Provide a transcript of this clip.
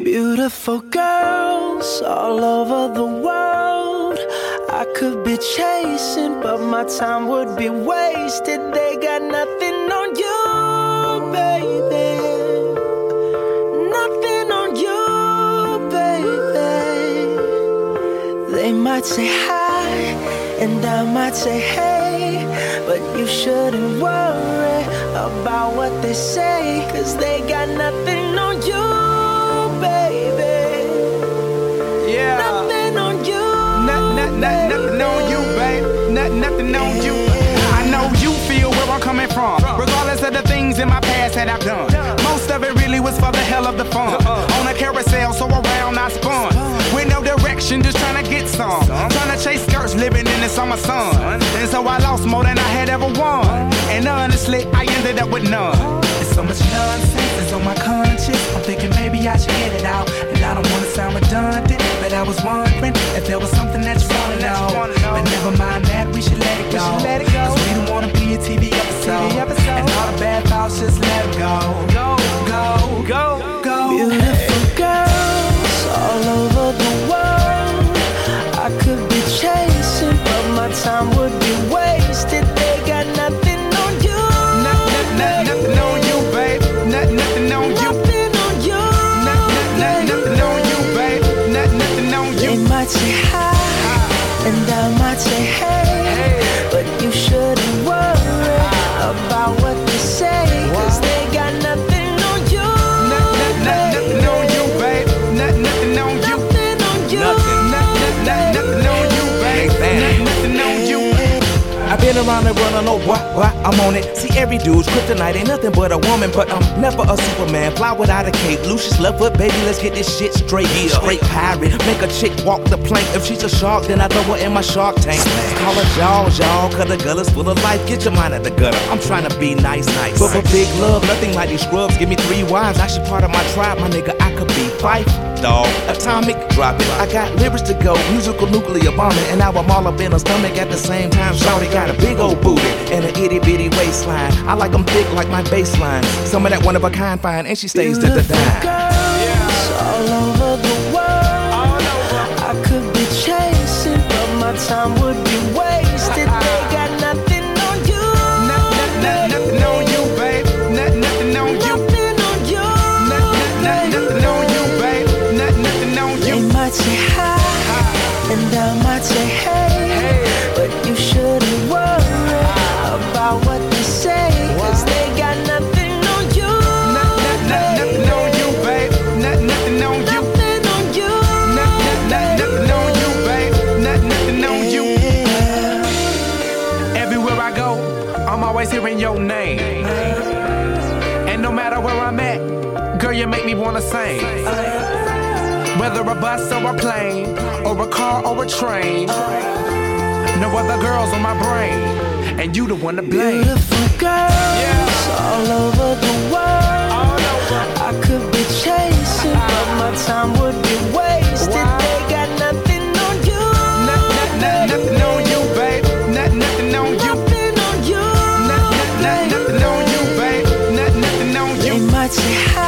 Beautiful girls all over the world I could be chasing, but my time would be wasted. They got nothing on you, baby. Nothing on you, baby. They might say hi, and I might say hey, but you shouldn't worry about what they say, 'cause they got nothing on you, baby. Yeah. Nothing on you. Nothing on you, babe. Nothing on you. I know you feel where I'm coming from, regardless of the things in my past that I've done. Most of it really was for the hell of the fun. On a carousel, so around I spun. With no direction, just trying to get some. Trying to chase skirts, living in the summer sun. And so I lost more than I had ever won. And honestly, I ended up with none. There's so much nonsense that's on my conscience. I'm thinking maybe I should get it out. And I don't wanna sound redundant, but I was wondering if there was something that you wanna know. But never mind that, we should let it go. 'Cause we don't wanna be a TV episode. And all the bad thoughts, just let it go. Go, go, go, go. Beautiful girls all over the world I could be chasing, but my time would be wasted. They got nothing on you. Nothing on you, babe. Nothing on you. Nothing on you. Nothing on you, babe. Nothing on you. They might say hi, and I might say hey, but you shouldn't worry about what they say, 'cause they got nothing on you. Nothing on you, babe. Nothing on you. Nothing on you. Nothing on you, babe. Nothing on you. I've been around the world, I know why I'm on it. See, every dude's kryptonite ain't nothing but a woman, but I'm never a Superman. Fly without a cape, Lucius left foot, baby, let's get this shit straight. Straight pirate, make a chick walk the plank. If she's a shark, then I throw her in my shark tank. Call her Jaws, y'all, 'cause the gullet's full of life. Get your mind out the gutter, I'm trying to be nice. But for big love, nothing like these scrubs. Give me 3 wives, I should part of my tribe, my nigga, I could be Fife, dog. Atomic, drop it. I got lyrics to go, musical nuclear bombing, and now I'm all up in her stomach at the same time. Shawty got a big old booty and an itty bitty waistline. I like them thick like my baseline. Some of that one of a kind fine, and she stays to the dime. Girls all over the world I could be chasing, but my time would be wasted. They got nothing on you. Nothing on you, babe. Nothing on you. Nothing on you. Nothing on you, babe. Nothing on you. They might say hi, and I might say hey, but you shouldn't worry about what they say, 'cause they got nothing on you. Nothing on you, babe. Nothing on you. Nothing on you. Nothing on you, babe. Nothing on you. Everywhere I go, I'm always hearing your name. And no matter where I'm at, girl, you make me wanna sing. Whether a bus or a plane, or a car or a train, no other girls on my brain, and you the one to blame. Beautiful girls all over the world I could be chasing, but my time would be wasted. They got nothing on you. Nothing on you, babe. Nothing on you. Nothing on you. Nothing on you, babe. Nothing on you. They might say hi,